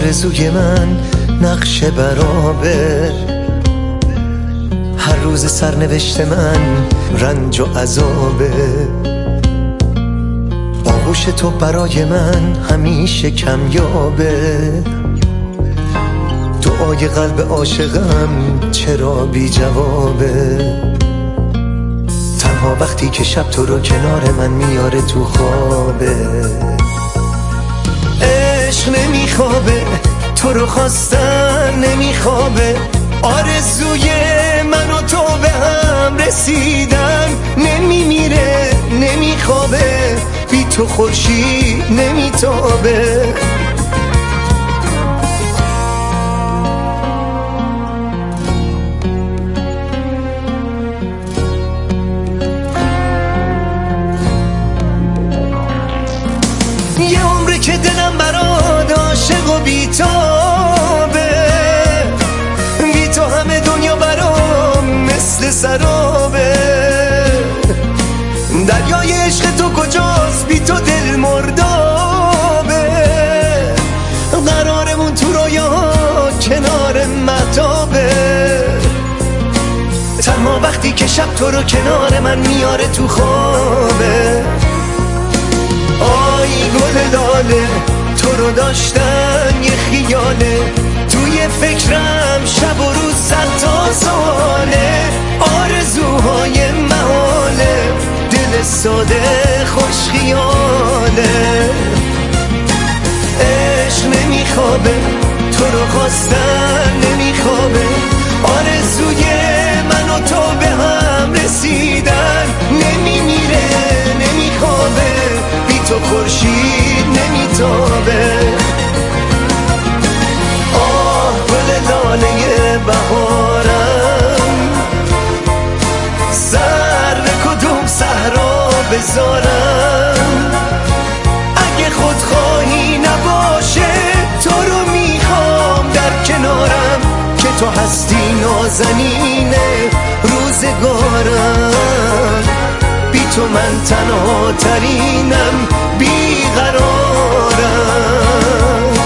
آرزوی من نقش برابه، هر روز سرنوشت من رنج و عذابه. آغوش تو برای من همیشه کمیابه، دعای قلب عاشقم چرا بی جوابه. تنها وقتی که شب تو رو کنار من میاره تو خوابه. عشق نمیخوابه، تو رو خواستن نمیخوابه، آرزوی من و تو به هم رسیدن نمیمیره نمیخوابه، بی تو خورشید نمیتابه. یه عمره که دلم برات عاشق و بی‌تابه، بی تو همه دنیا برام مثل سرابه. دریای عشق تو کجاست؟ بی تو دل مردابه، قرارمون تو رویاها کنار مهتابه. تنها وقتی که شب تو رو کنار من میاره تو خوابه. آی گل لاله تو رو داشتن یه خیاله، توی فکرم شب و روز صد تا سواله. آرزوهای محاله، دل ساده خوش خیاله. عشق نمیخوابه، تو رو خواستن نمیخوابه، آرزوی من و تو به هم رسیدن نمیمیره نمیخوابه، بی تو خورشید نمیتابه. آه گل لاله بهارم، سر به کدوم صحرا بذارم؟ اگه خودخواهی نباشه تو رو میخوام در کنارم، که تو هستی نازنین روزگارم. بی تو من تنها ترینم بیقرارم.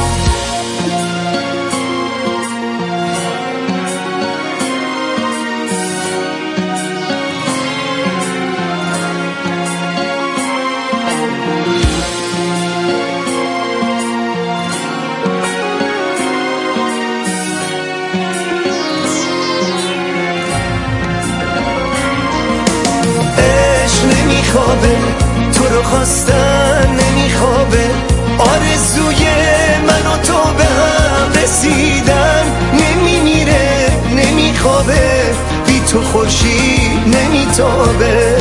نمیخوابه، تو رو خواستن نمیخوابه، آرزوی من و تو به هم رسیدن نمیمیره نمیخوابه، بی تو خورشید نمیتابه.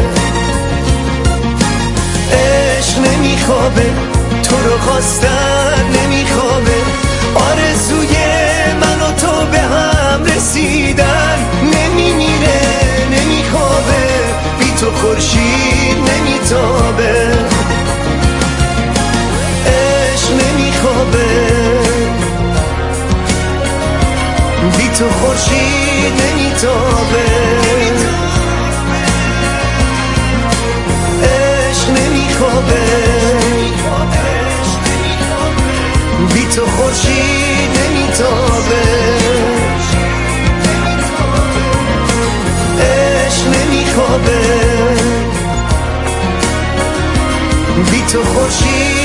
عشق نمیخوابه، تو رو خواستن نمیخوابه، آرزوی من و تو به هم رسیدن نمیمیره نمیخوابه، بی تو خورشید نمیتابه. عشق نمیخوابه، بی تو خورشید نمیتابه. عشق نمیخوابه، بی تو خورشید نمیتابه. عشق نمیخوابه، بی تو خورشید